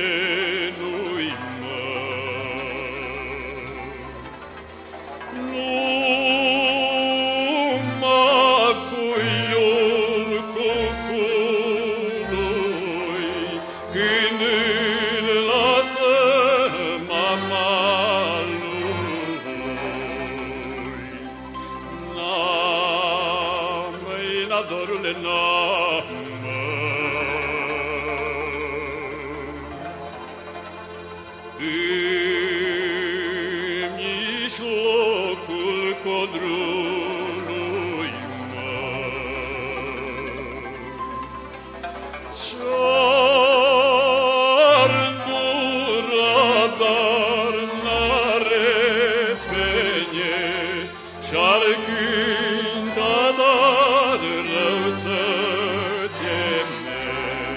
nu-i numai puiul cucului, când îl lasă mama lui. Măi, na, dorule, na, în mijlocul codrului, ce-ar zbura, dar n-are pene, și-ar cânta, dar rău să teme.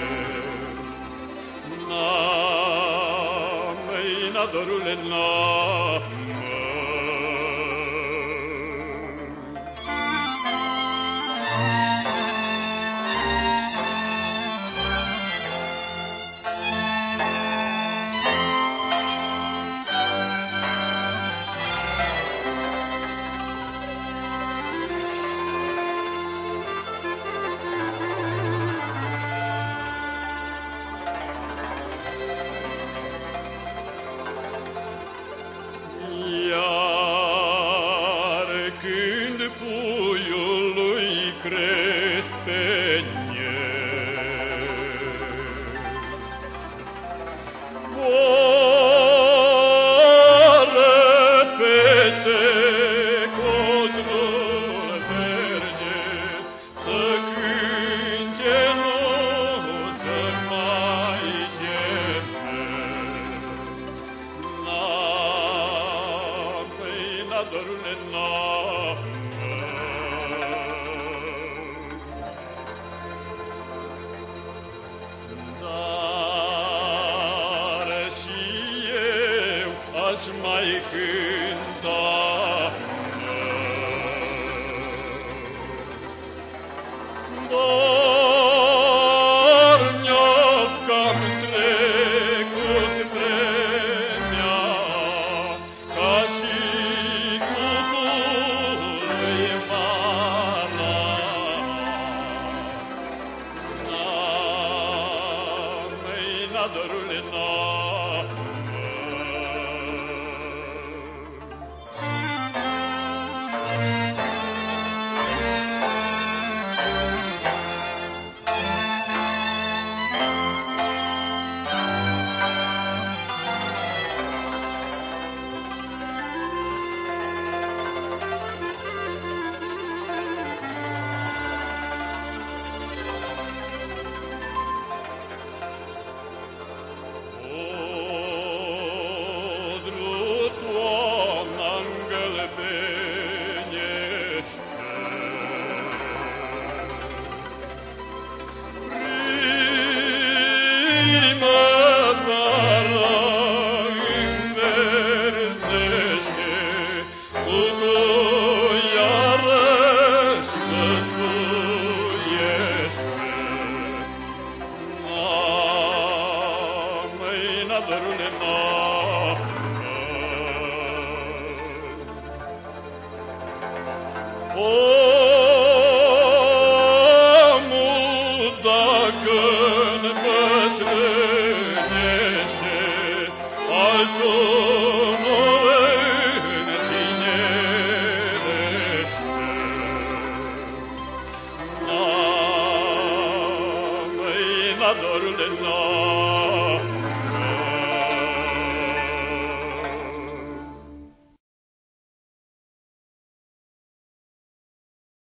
Na, dorule, na, iar când puiului cresc pene, zboară peste codrul verde, să cânte, nu să mai teme. Na, dorule, na, dar și eu aș mai cânta, dar ne-a cam trecut vremea, ca și cucului vara. Măi, na, dorule, na, dorule, na, omul dacă îmbătrânește, altul nu întinerește. Na, măi, na, dorule, na,